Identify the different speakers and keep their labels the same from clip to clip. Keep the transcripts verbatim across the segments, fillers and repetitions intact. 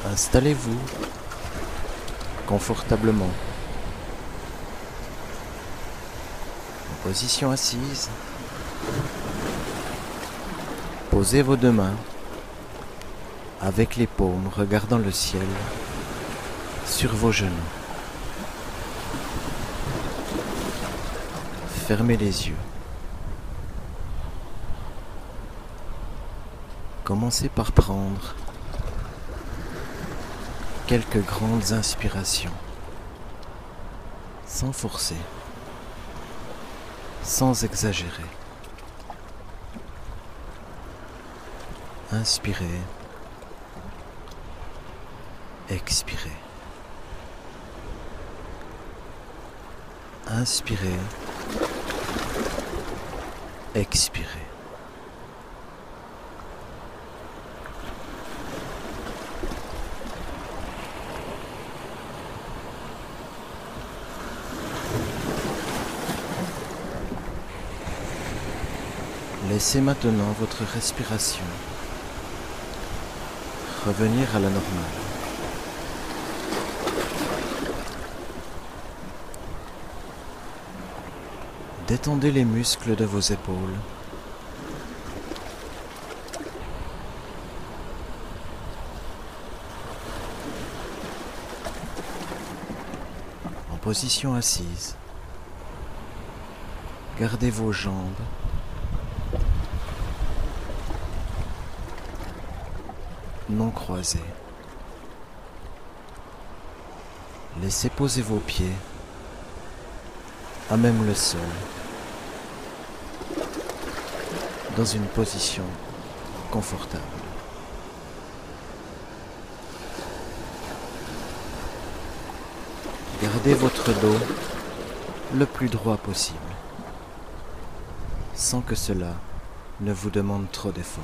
Speaker 1: Installez-vous confortablement en position assise. Posez vos deux mains avec les paumes regardant le ciel sur vos genoux. Fermez les yeux. Commencez par prendre quelques grandes inspirations, sans forcer, sans exagérer. Inspirez, expirez. Inspirez, expirez. Laissez maintenant votre respiration revenir à la normale. Détendez les muscles de vos épaules. En position assise, gardez vos jambes non croisées. Laissez poser vos pieds à même le sol, dans une position confortable. Gardez votre dos le plus droit possible, sans que cela ne vous demande trop d'efforts.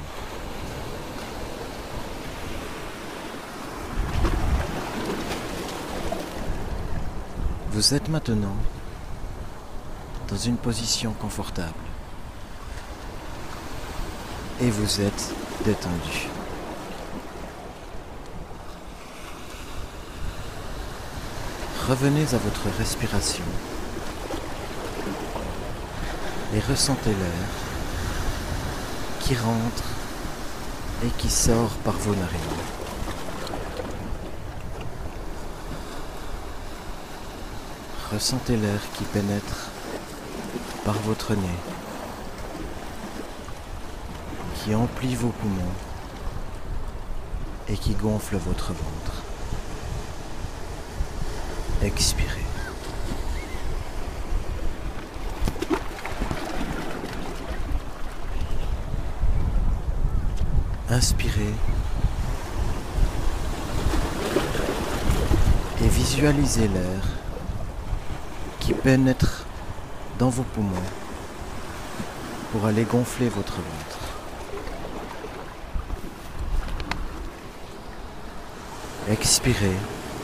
Speaker 1: Vous êtes maintenant dans une position confortable et vous êtes détendu. Revenez à votre respiration et ressentez l'air qui rentre et qui sort par vos narines. Ressentez l'air qui pénètre par votre nez, qui emplit vos poumons et qui gonfle votre ventre. Expirez. Inspirez et visualisez l'air qui pénètre dans vos poumons pour aller gonfler votre ventre. Expirez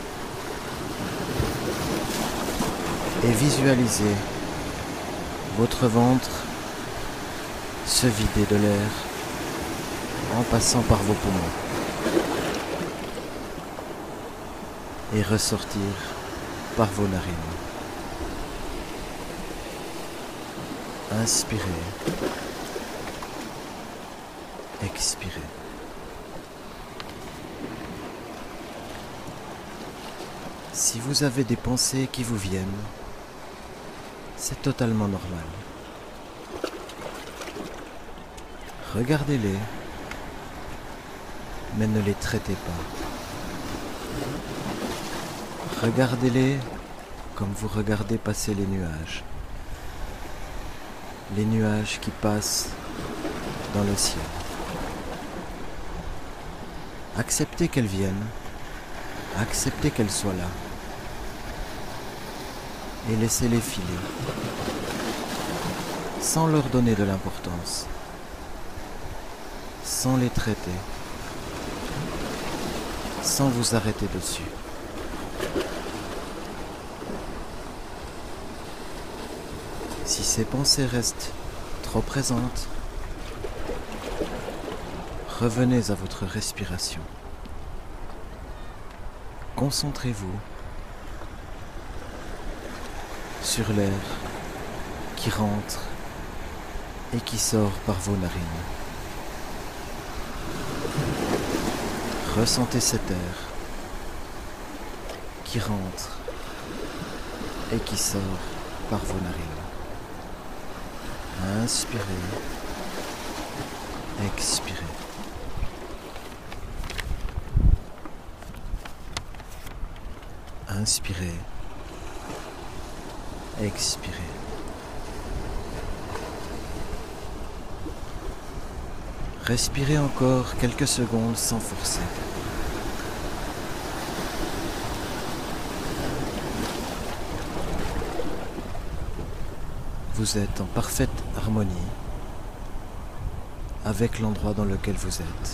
Speaker 1: et visualisez votre ventre se vider de l'air en passant par vos poumons et ressortir par vos narines. Inspirez, expirez. Si vous avez des pensées qui vous viennent, c'est totalement normal. Regardez-les, mais ne les traitez pas. Regardez-les comme vous regardez passer les nuages. Les nuages qui passent dans le ciel. Acceptez qu'elles viennent, acceptez qu'elles soient là, et laissez-les filer, sans leur donner de l'importance, sans les traiter, sans vous arrêter dessus. Si ces pensées restent trop présentes, revenez à votre respiration. concentrez-vous sur l'air qui rentre et qui sort par vos narines. Ressentez cet air qui rentre et qui sort par vos narines. Inspirez, expirez. Inspirez, expirez. Respirez encore quelques secondes sans forcer. Vous êtes en parfaite harmonie avec l'endroit dans lequel vous êtes.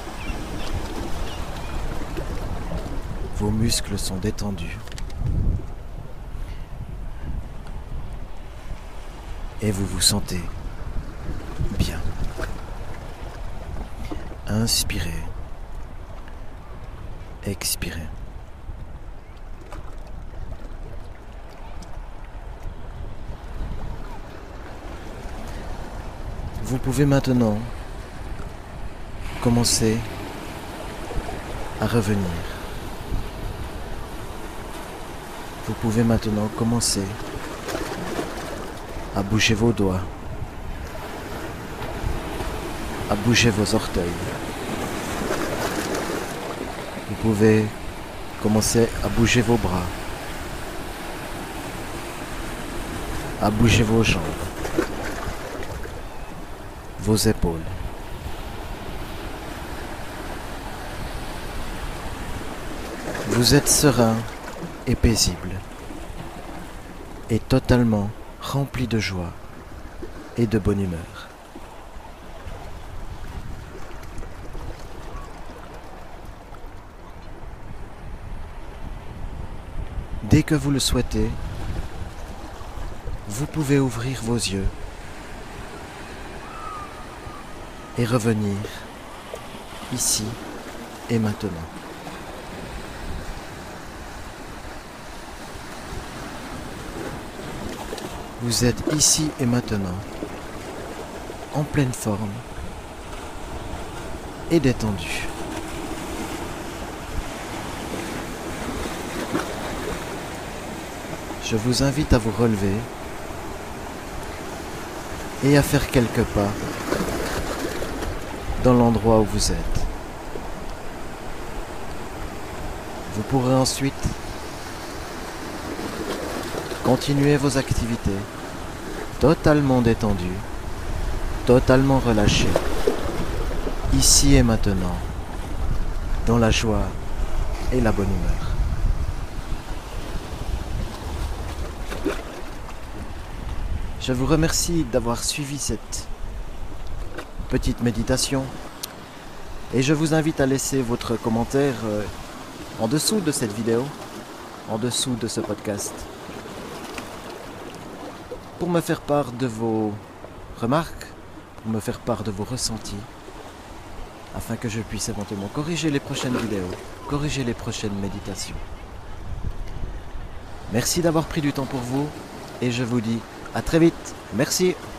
Speaker 1: Vos muscles sont détendus et vous vous sentez bien. Inspirez, expirez. Vous pouvez maintenant commencer à revenir. Vous pouvez maintenant commencer à bouger vos doigts, à bouger vos orteils. Vous pouvez commencer à bouger vos bras, à bouger vos jambes, vos épaules. Vous êtes serein et paisible et totalement rempli de joie et de bonne humeur. Dès que vous le souhaitez, vous pouvez ouvrir vos yeux et revenir ici et maintenant. Vous êtes ici et maintenant, en pleine forme et détendu. Je vous invite à vous relever et à faire quelques pas dans l'endroit où vous êtes. Vous pourrez ensuite continuer vos activités totalement détendues, totalement relâchées, ici et maintenant, dans la joie et la bonne humeur. Je vous remercie d'avoir suivi cette petite méditation et je vous invite à laisser votre commentaire euh, en dessous de cette vidéo, en dessous de ce podcast, pour me faire part de vos remarques, pour me faire part de vos ressentis, afin que je puisse éventuellement corriger les prochaines vidéos, corriger les prochaines méditations. Merci d'avoir pris du temps pour vous et je vous dis à très vite. Merci.